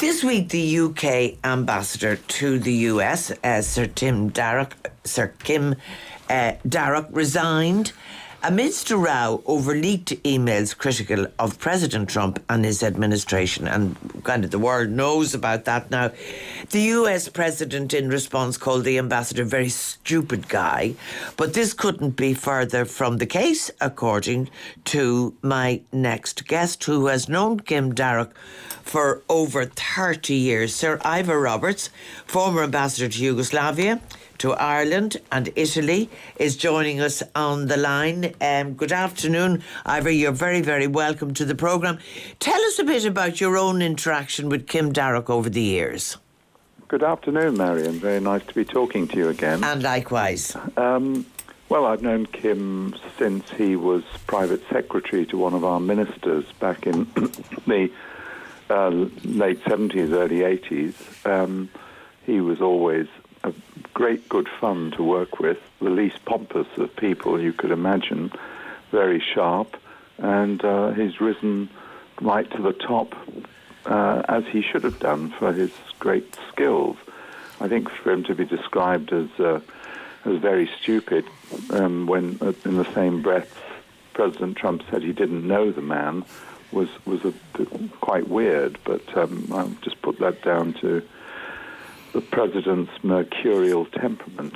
This week, the UK ambassador to the US, Sir Kim Darroch, resigned amidst a row over leaked emails critical of President Trump and his administration. And kind of the world knows about that now. The US president, in response, called the ambassador a very stupid guy. But this couldn't be further from the case, according to my next guest, who has known Kim Darroch for over 30 years. Sir Ivor Roberts, former ambassador to Yugoslavia, to Ireland and Italy, is joining us on the line. Good afternoon, Ivor. You're very, very welcome to the programme. Tell us a bit about your own interaction with Kim Darroch over the years. Good afternoon, Marion. Very nice to be talking to you again. And likewise. Well, I've known Kim since he was private secretary to one of our ministers back in the late 70s, early 80s. He was always a great good fun to work with, the least pompous of people you could imagine, very sharp, and he's risen right to the top as he should have done for his great skills. I think for him to be described as very stupid when in the same breath President Trump said he didn't know the man was quite weird, but I'll just put that down to the president's mercurial temperament.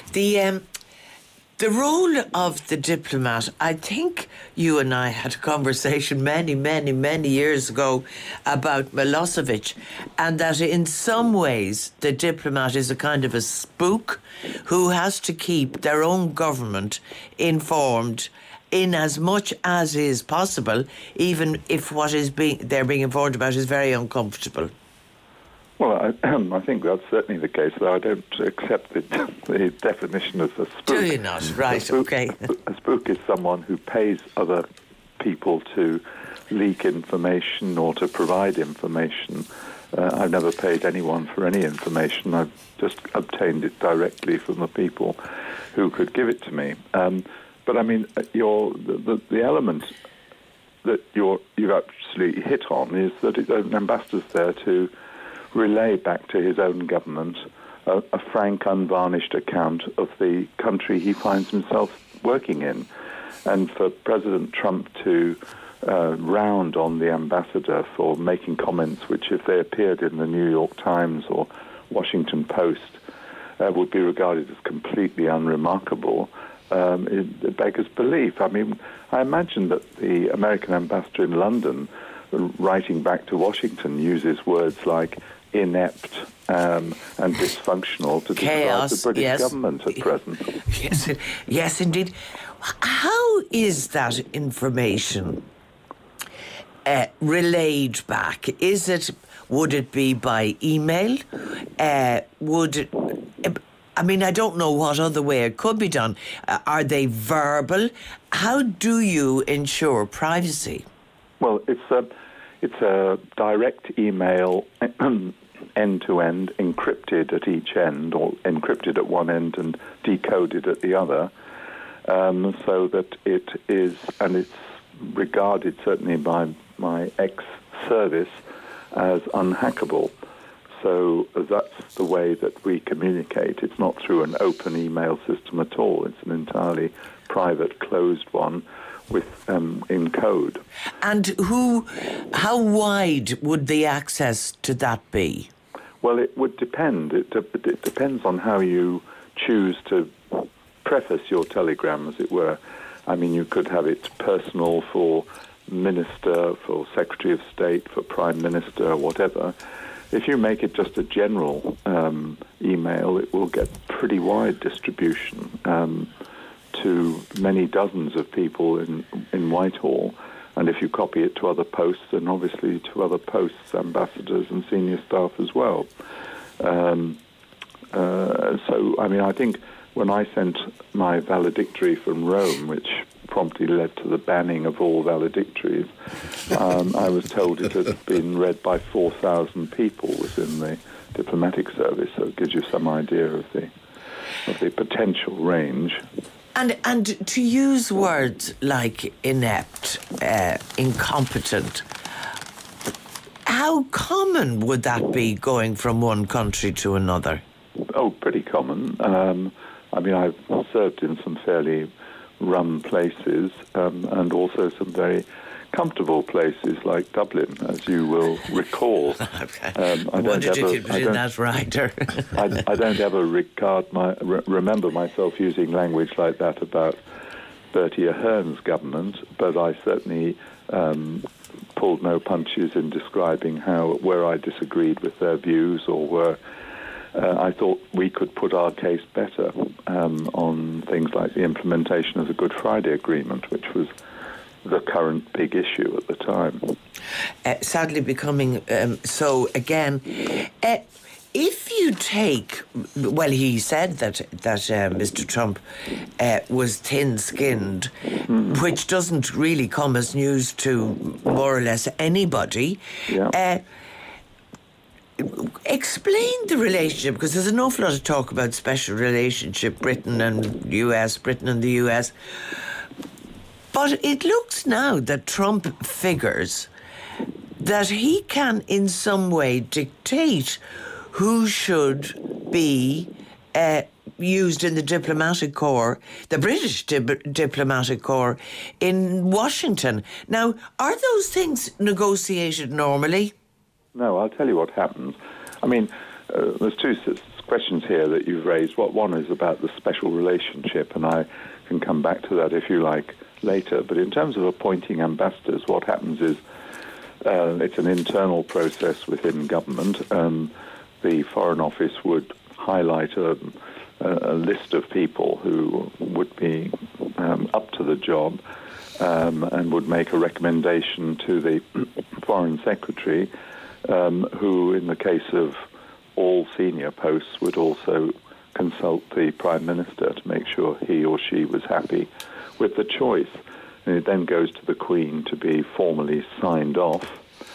The role of the diplomat, I think you and I had a conversation many years ago about Milosevic, and that in some ways the diplomat is a kind of a spook who has to keep their own government informed in as much as is possible, even if what they're being informed about is very uncomfortable. Well, I think that's certainly the case, though I don't accept the definition of a spook. Do you not? Right, okay. A spook is someone who pays other people to leak information or to provide information. I've never paid anyone for any information. I've just obtained it directly from the people who could give it to me. But I mean, the element that you've actually hit on is that an ambassador's there to relay back to his own government a frank, unvarnished account of the country he finds himself working in. And for President Trump to round on the ambassador for making comments which, if they appeared in the New York Times or Washington Post, would be regarded as completely unremarkable, it beggars belief. I mean, I imagine that the American ambassador in London, writing back to Washington, uses words like inept and dysfunctional to describe the British government at present. Yes, indeed. How is that information relayed back? Would it be by email? I mean, I don't know what other way it could be done. Are they verbal? How do you ensure privacy? Well, it's a direct email, end-to-end, encrypted at each end, or encrypted at one end and decoded at the other, so that it is, and it's regarded certainly by my ex-service as unhackable. So that's the way that we communicate. It's not through an open email system at all. It's an entirely private, closed one with in code. And how wide would the access to that be? Well, it would depend. It depends on how you choose to preface your telegram, as it were. I mean, you could have it personal for minister, for Secretary of State, for Prime Minister, whatever. If you make it just a general email, it will get pretty wide distribution to many dozens of people in Whitehall. And if you copy it to other posts, then obviously to other posts, ambassadors and senior staff as well. So, I mean, I think when I sent my valedictory from Rome, which promptly led to the banning of all valedictories, I was told it had been read by 4,000 people within the diplomatic service, so it gives you some idea of the potential range. And to use words like inept, incompetent, how common would that be going from one country to another? Oh, pretty common. I mean, I've served in some fairly rum places and also some very comfortable places like Dublin, as you will recall. I wondered if you'd been in that writer. I don't ever remember myself using language like that about Bertie Ahern's government, but I certainly pulled no punches in describing where I disagreed with their views or where I thought we could put our case better on things like the implementation of the Good Friday Agreement, which was the current big issue at the time. Sadly becoming so again. If you take, well, he said that Mr. Trump was thin-skinned, which doesn't really come as news to more or less anybody. Yeah. Explain the relationship, because there's an awful lot of talk about special relationship, Britain and the US. But it looks now that Trump figures that he can in some way dictate who should be used in the diplomatic corps, the British diplomatic corps in Washington. Now, are those things negotiated normally? No, I'll tell you what happens. I mean, there's two questions here that you've raised. One is about the special relationship, and I can come back to that if you like later. But in terms of appointing ambassadors, what happens is it's an internal process within government. The Foreign Office would highlight a list of people who would be up to the job and would make a recommendation to the Foreign Secretary, who, in the case of all senior posts, would also consult the Prime Minister to make sure he or she was happy with the choice. And it then goes to the Queen to be formally signed off.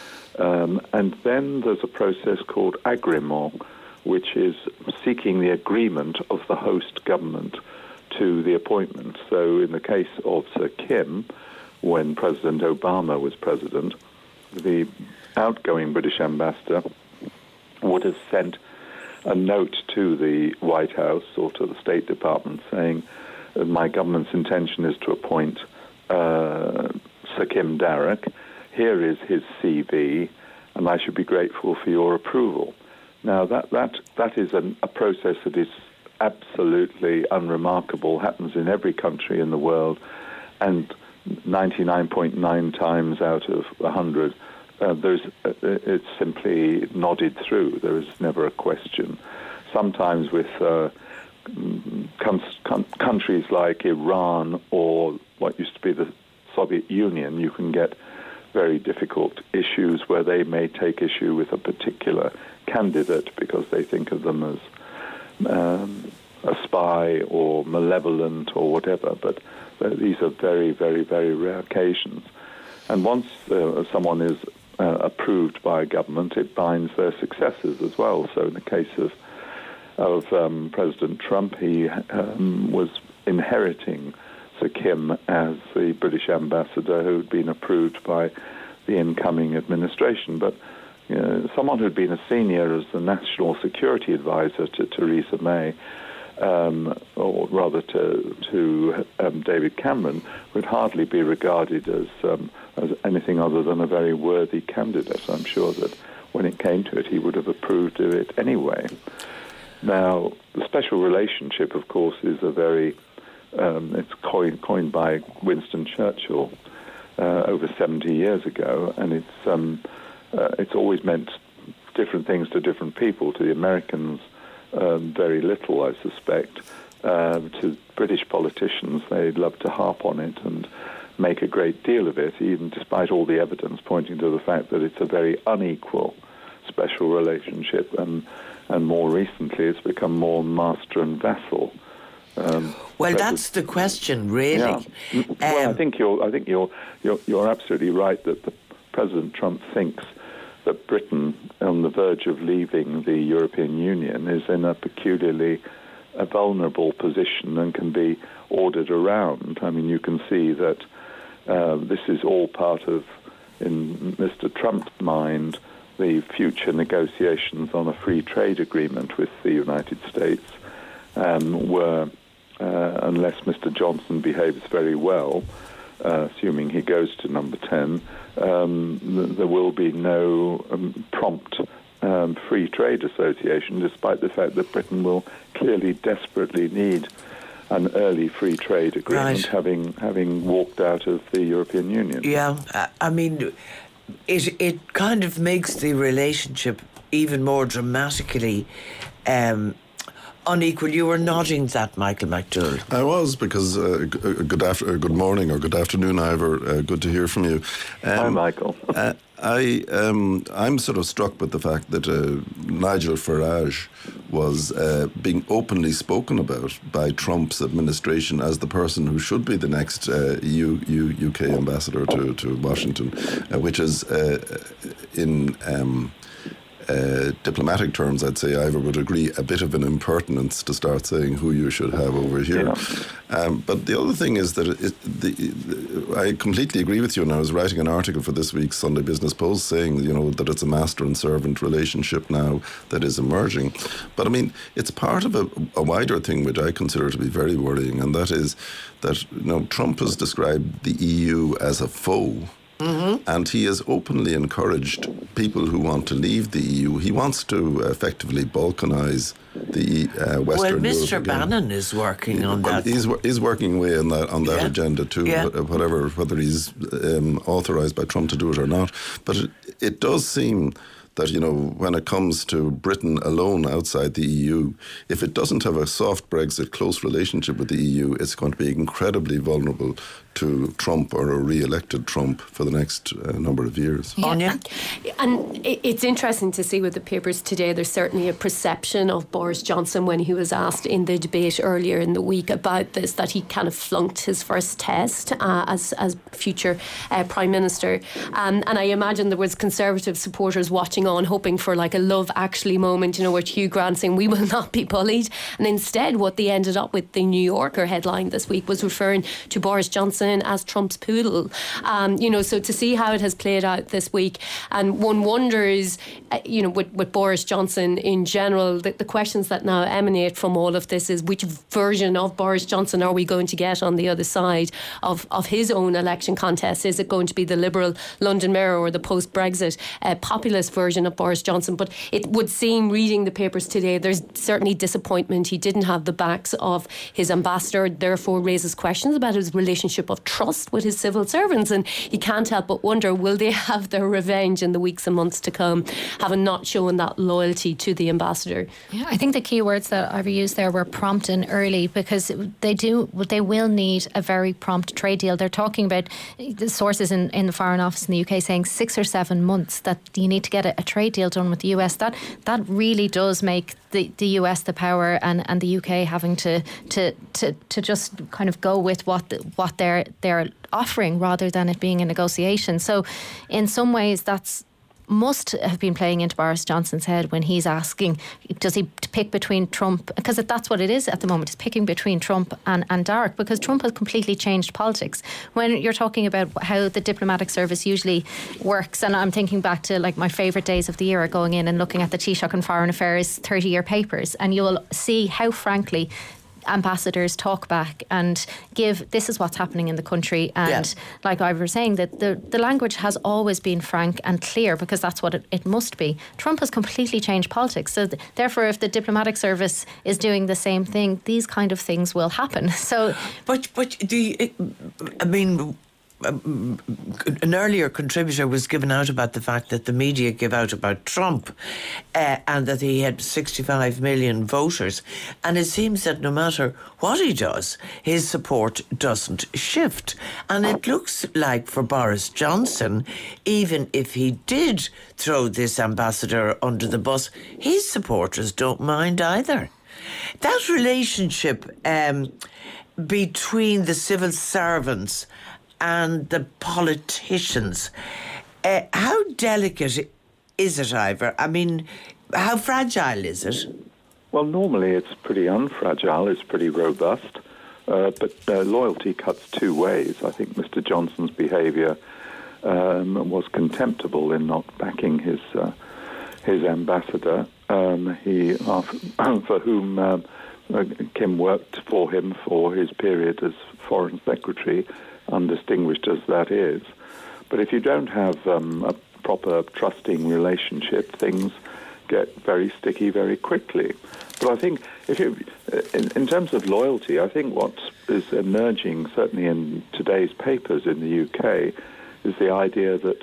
And then there's a process called agrément, which is seeking the agreement of the host government to the appointment. So in the case of Sir Kim, when President Obama was president, the outgoing British ambassador would have sent a note to the White House or to the State Department saying, my government's intention is to appoint Sir Kim Darroch. Here is his CV, and I should be grateful for your approval. Now, that is a process that is absolutely unremarkable, happens in every country in the world, and 99.9 times out of 100, it's simply nodded through. There is never a question. Sometimes with countries like Iran or what used to be the Soviet Union, you can get very difficult issues where they may take issue with a particular candidate because they think of them as a spy or malevolent or whatever. But these are very, very, very rare occasions. And once someone is approved by a government, it binds their successors as well. So in the case of President Trump, he was inheriting Sir Kim as the British ambassador who had been approved by the incoming administration. But someone who had been a senior as the national security advisor to Theresa May, or rather to David Cameron, would hardly be regarded as anything other than a very worthy candidate. I'm sure that when it came to it, he would have approved of it anyway. Now, the special relationship, of course, is a very it's coined by Winston Churchill over 70 years ago, and it's always meant different things to different people. To the Americans, very little, I suspect. To British politicians, they love to harp on it and make a great deal of it, even despite all the evidence pointing to the fact that it's a very unequal special relationship, and more recently it's become more master and vassal. Well, that's the question, really. Yeah. Well, I think you're absolutely right that President Trump thinks that Britain, on the verge of leaving the European Union, is in a peculiarly vulnerable position and can be ordered around. I mean, you can see that this is all part of, in Mr. Trump's mind, the future negotiations on a free trade agreement with the United States were, unless Mr. Johnson behaves very well, assuming he goes to number 10, there will be no prompt free trade association, despite the fact that Britain will clearly desperately need an early free trade agreement, having walked out of the European Union. Yeah, I mean, it kind of makes the relationship even more dramatically unequal. You were nodding that, Michael McDowell. I was, because good morning or good afternoon, Ivor. Good to hear from you. Hi, Michael. I'm sort of struck with the fact that Nigel Farage was being openly spoken about by Trump's administration as the person who should be the next UK ambassador to Washington, which is in diplomatic terms, I'd say Ivor would agree, a bit of an impertinence to start saying who you should have over here. Yeah. But the other thing is that I completely agree with you, and I was writing an article for this week's Sunday Business Post saying, that it's a master and servant relationship now that is emerging. But I mean, it's part of a wider thing which I consider to be very worrying, and that is that Trump has described the EU as a foe. Mm-hmm. And he has openly encouraged people who want to leave the EU. He wants to effectively balkanise the Western Europe. Well, Mr. Bannon is working on that. He's working away on that agenda too, whether he's authorised by Trump to do it or not. But it does seem that, when it comes to Britain alone outside the EU, if it doesn't have a soft Brexit, close relationship with the EU, it's going to be incredibly vulnerable to Trump or a re-elected Trump for the next number of years. Yeah. And it's interesting to see with the papers today, there's certainly a perception of Boris Johnson when he was asked in the debate earlier in the week about this, that he kind of flunked his first test as future Prime Minister. And I imagine there was Conservative supporters watching on, hoping for like a Love Actually moment, where Hugh Grant saying, "We will not be bullied." And instead, what they ended up with, the New Yorker headline this week, was referring to Boris Johnson as Trump's poodle. So to see how it has played out this week, and one wonders, with Boris Johnson in general, the questions that now emanate from all of this is, which version of Boris Johnson are we going to get on the other side of his own election contest? Is it going to be the liberal London Mirror or the post-Brexit populist version of Boris Johnson? But it would seem, reading the papers today, there's certainly disappointment. He didn't have the backs of his ambassador, therefore raises questions about his relationship of trust with his civil servants, and you can't help but wonder, will they have their revenge in the weeks and months to come, having not shown that loyalty to the ambassador? Yeah, I think the key words that I've used there were prompt and early, because they will need a very prompt trade deal. They're talking about, the sources in the Foreign Office in the UK saying 6 or 7 months that you need to get a trade deal done with the US. That really does make the US the power, and the UK having to just kind of go with what they're offering, rather than it being a negotiation. So in some ways that's must have been playing into Boris Johnson's head when he's asking, does he pick between Trump, because that's what it is at the moment, is picking between Trump and Dark, because Trump has completely changed politics. When you're talking about how the diplomatic service usually works, and I'm thinking back to like my favourite days of the year, going in and looking at the Taoiseach and Foreign Affairs 30-year papers, and you'll see how frankly ambassadors talk back and give, this is what's happening in the country, and like I was saying, that the language has always been frank and clear, because that's what it must be. Trump has completely changed politics, so therefore if the diplomatic service is doing the same thing, these kind of things will happen. So but do you, I mean, an earlier contributor was given out about the fact that the media give out about Trump and that he had 65 million voters, and it seems that no matter what he does, his support doesn't shift. And it looks like for Boris Johnson, even if he did throw this ambassador under the bus, his supporters don't mind either. That relationship between the civil servants and the politicians, how delicate is it, Ivor? I mean, how fragile is it? Well, normally it's pretty unfragile, it's pretty robust, but loyalty cuts two ways. I think Mr. Johnson's behaviour was contemptible in not backing his ambassador, for whom Kim worked for him for his period as Foreign Secretary, undistinguished as that is. But if you don't have a proper trusting relationship, things get very sticky very quickly. But I think in terms of loyalty, I think what is emerging, certainly in today's papers in the UK, is the idea that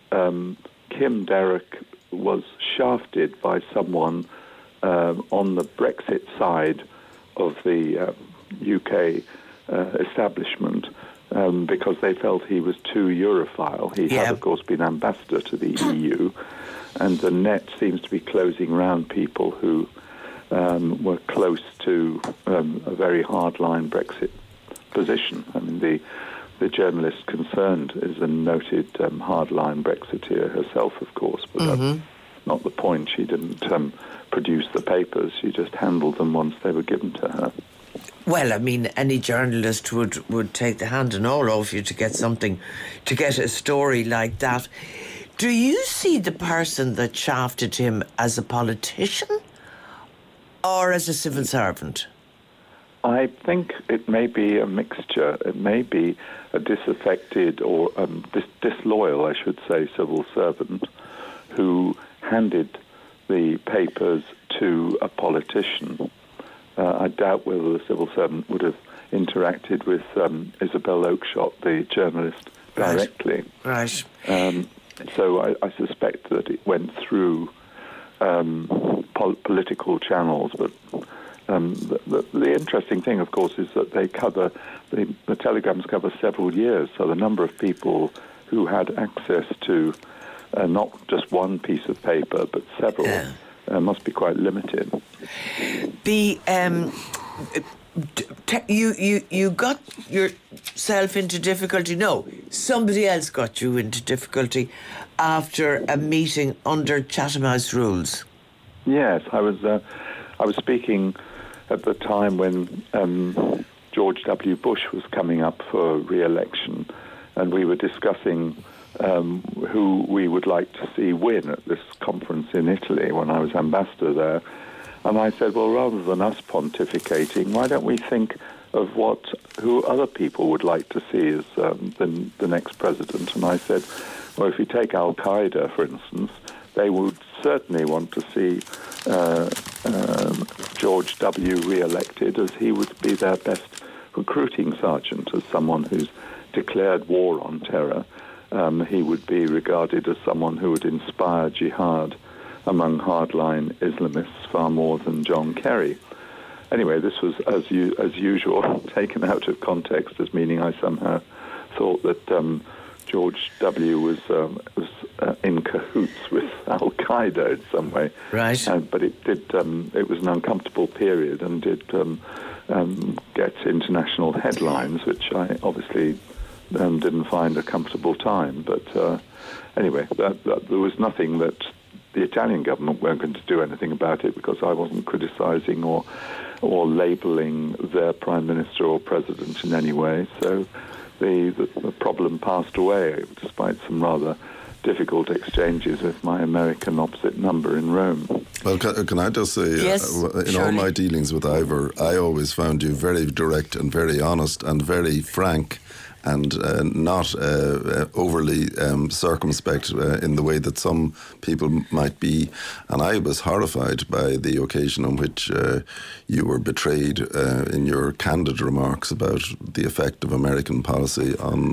Kim Derrick was shafted by someone on the Brexit side of the UK establishment because they felt he was too Europhile. He had, of course, been ambassador to the EU, and the net seems to be closing around people who were close to a very hardline Brexit position. I mean, the journalist concerned is a noted hardline Brexiteer herself, of course, but that's not the point. She didn't produce the papers. She just handled them once they were given to her. Well, I mean, any journalist would take the hand and all off you to get a story like that. Do you see the person that shafted him as a politician or as a civil servant? I think it may be a mixture. It may be a disaffected or disloyal, I should say, civil servant who handed the papers to a politician. I doubt whether the civil servant would have interacted with Isabel Oakeshott, the journalist, directly. Right. So I suspect that it went through political channels. But the interesting thing, of course, is that they cover the telegrams cover several years. So the number of people who had access to not just one piece of paper but several must be quite limited. You got yourself into difficulty. No, somebody else got you into difficulty after a meeting under Chatham House rules. Yes, I was speaking at the time when George W. Bush was coming up for re-election, and we were discussing who we would like to see win at this conference in Italy when I was ambassador there. And I said, well, rather than us pontificating, why don't we think of who other people would like to see as the next president? And I said, well, if you take Al-Qaeda, for instance, they would certainly want to see George W. re-elected, as he would be their best recruiting sergeant, as someone who's declared war on terror. He would be regarded as someone who would inspire jihad among hardline Islamists far more than John Kerry. Anyway, this was, as usual, taken out of context as meaning I somehow thought that George W. was in cahoots with Al-Qaeda in some way. Right. But it did. It was an uncomfortable period and did get international headlines, which I obviously didn't find a comfortable time. But anyway, there was nothing that the Italian government weren't going to do anything about it, because I wasn't criticising or labelling their prime minister or president in any way. So the problem passed away, despite some rather difficult exchanges with my American opposite number in Rome. Well, can I just say, yes, all my dealings with Ivor, I always found you very direct and very honest and very frank, and not overly circumspect in the way that some people might be. And I was horrified by the occasion on which you were betrayed in your candid remarks about the effect of American policy on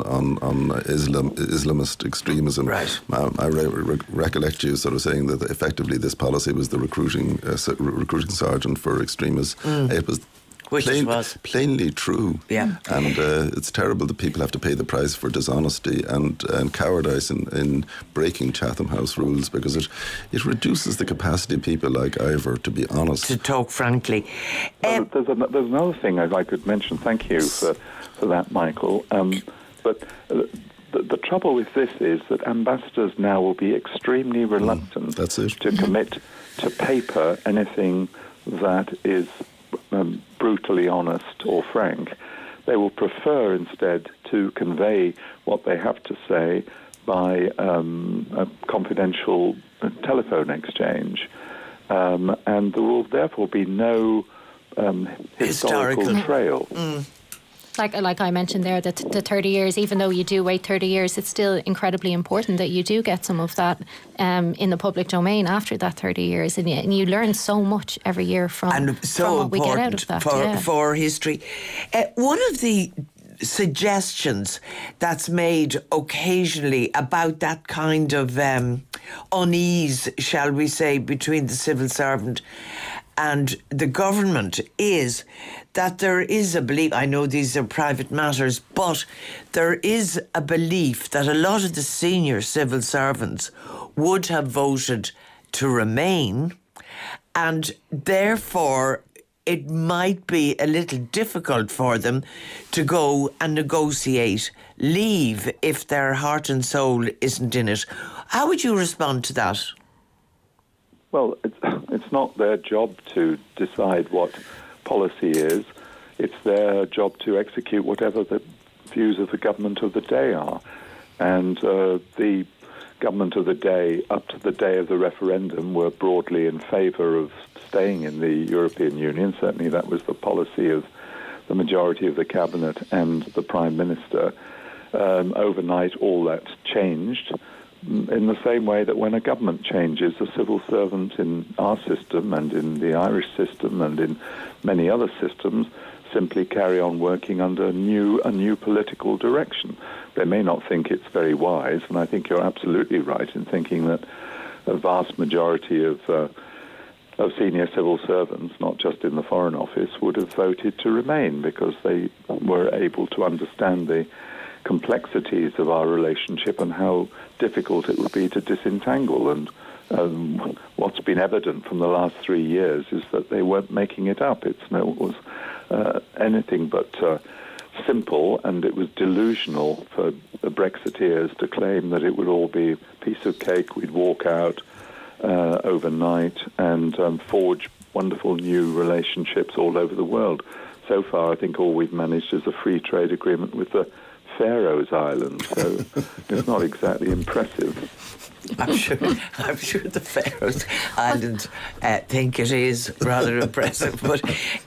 Islamist extremism. Right. I recollect you sort of saying that effectively this policy was the recruiting sergeant for extremists. It was plainly true. Yeah. And it's terrible that people have to pay the price for dishonesty and cowardice in breaking Chatham House rules, because it reduces the capacity of people like Ivor to be honest. To talk frankly. There's another thing I could mention. Thank you for that, Michael. But the trouble with this is that ambassadors now will be extremely reluctant to commit to paper anything that is brutally honest or frank. They will prefer instead to convey what they have to say by a confidential telephone exchange. And there will therefore be no historical trail. Like I mentioned there, that the 30 years, even though you do wait 30 years, it's still incredibly important that you do get some of that in the public domain after that 30 years. And you learn so much every year from what we get out of that. For history. One of the suggestions that's made occasionally about that kind of unease, shall we say, between the civil servant and the government is that there is a belief, I know these are private matters, but there is a belief that a lot of the senior civil servants would have voted to remain, and therefore it might be a little difficult for them to go and negotiate leave if their heart and soul isn't in it. How would you respond to that? Well, it's not their job to decide what policy is. It's their job to execute whatever the views of the government of the day are. And the government of the day, up to the day of the referendum, were broadly in favour of staying in the European Union. Certainly that was the policy of the majority of the cabinet and the Prime Minister. Overnight, all that changed, in the same way that when a government changes, a civil servant in our system and in the Irish system and in many other systems simply carry on working under a new political direction. They may not think it's very wise, and I think you're absolutely right in thinking that a vast majority of senior civil servants, not just in the Foreign Office, would have voted to remain because they were able to understand the complexities of our relationship and how difficult it would be to disentangle. And what's been evident from the last 3 years is that they weren't making it up. It was anything but simple, and it was delusional for the Brexiteers to claim that it would all be a piece of cake. We'd walk out overnight and forge wonderful new relationships all over the world. So far, I think all we've managed is a free trade agreement with the Faroes Islands, so it's not exactly impressive. I'm sure the Faroes Islands think it is rather impressive. But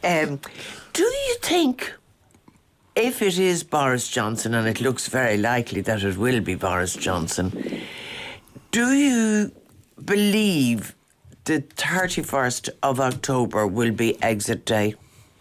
do you think, if it is Boris Johnson, and it looks very likely that it will be Boris Johnson, do you believe the 31st of October will be exit day?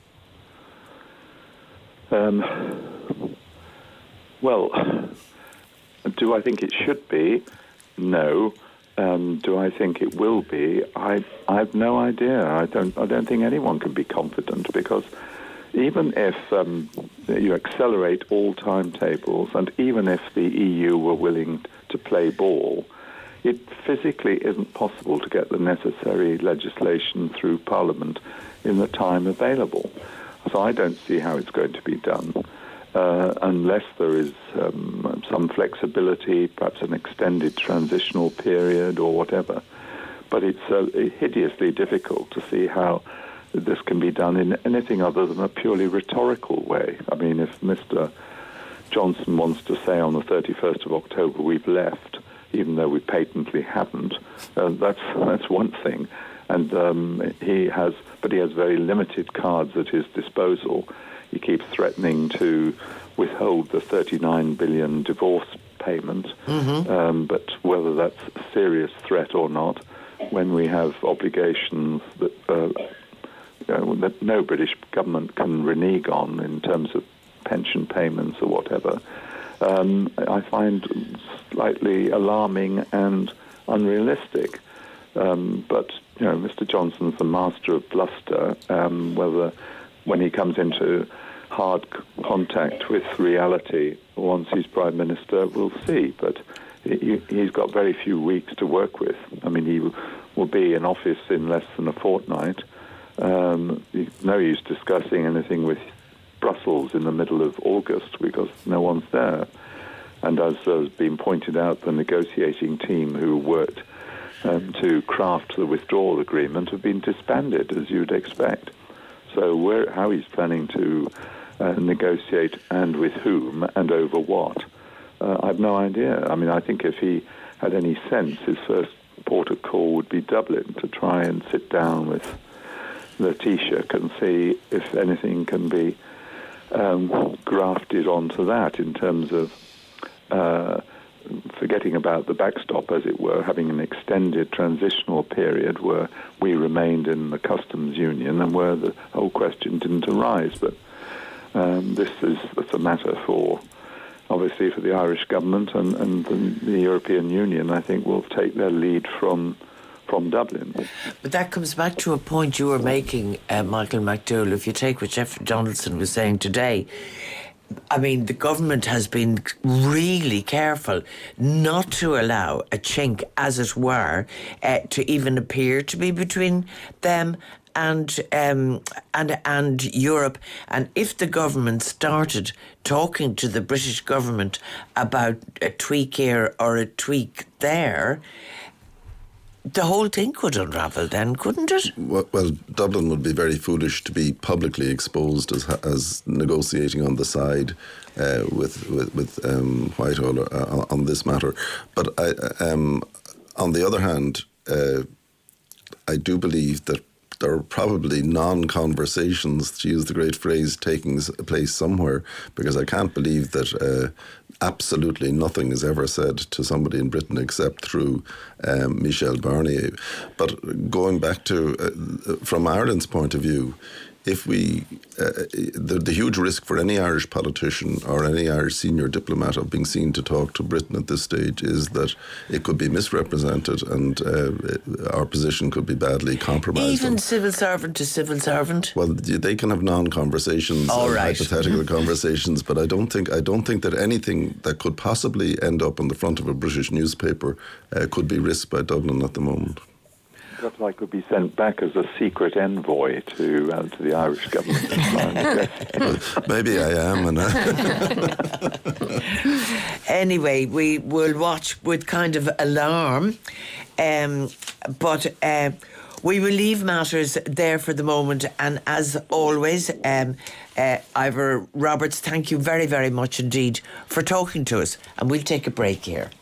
Well, do I think it should be? No. Do I think it will be? I've no idea. I don't think anyone can be confident, because even if you accelerate all timetables, and even if the EU were willing to play ball, it physically isn't possible to get the necessary legislation through Parliament in the time available. So I don't see how it's going to be done. Unless there is some flexibility, perhaps an extended transitional period or whatever. But it's hideously difficult to see how this can be done in anything other than a purely rhetorical way. I mean, if Mr. Johnson wants to say on the 31st of October we've left, even though we patently haven't, that's one thing. And he has very limited cards at his disposal. He keeps threatening to withhold the 39 billion divorce payment, but whether that's a serious threat or not, when we have obligations that no British government can renege on in terms of pension payments or whatever, I find slightly alarming and unrealistic. But Mr. Johnson's the master of bluster. Whether when he comes into hard contact with reality once he's Prime Minister, we'll see. But he's got very few weeks to work with. I mean, he will be in office in less than a fortnight. No use discussing anything with Brussels in the middle of August because no one's there. And as has been pointed out, the negotiating team who worked to craft the withdrawal agreement have been disbanded, as you'd expect. So how he's planning to negotiate and with whom and over what, I have no idea. I mean, I think if he had any sense, his first port of call would be Dublin, to try and sit down with the Taoiseach and see if anything can be grafted onto that in terms of forgetting about the backstop, as it were, having an extended transitional period where we remained in the customs union and where the whole question didn't arise. But that's a matter for, obviously, for the Irish government, and the European Union, I think, will take their lead from Dublin. But that comes back to a point you were making, Michael McDowell. If you take what Jeffrey Donaldson was saying today, I mean, the government has been really careful not to allow a chink, as it were, to even appear to be between them and Europe. And if the government started talking to the British government about a tweak here or a tweak there, the whole thing could unravel then, couldn't it? Well, Dublin would be very foolish to be publicly exposed as negotiating on the side with Whitehall on this matter. But on the other hand, I do believe that there are probably non-conversations, to use the great phrase, taking place somewhere, because I can't believe that absolutely nothing is ever said to somebody in Britain except through Michel Barnier. But going back to, from Ireland's point of view, if we, the huge risk for any Irish politician or any Irish senior diplomat of being seen to talk to Britain at this stage is that it could be misrepresented and our position could be badly compromised. Even civil servant to civil servant? Well, they can have non-conversations, hypothetical conversations, but I don't think that anything that could possibly end up on the front of a British newspaper could be risked by Dublin at the moment. Perhaps I could be sent back as a secret envoy to the Irish government. Maybe I am. Anyway, we will watch with kind of alarm, but we will leave matters there for the moment. And as always, Ivor Roberts, thank you very, very much indeed for talking to us. And we'll take a break here.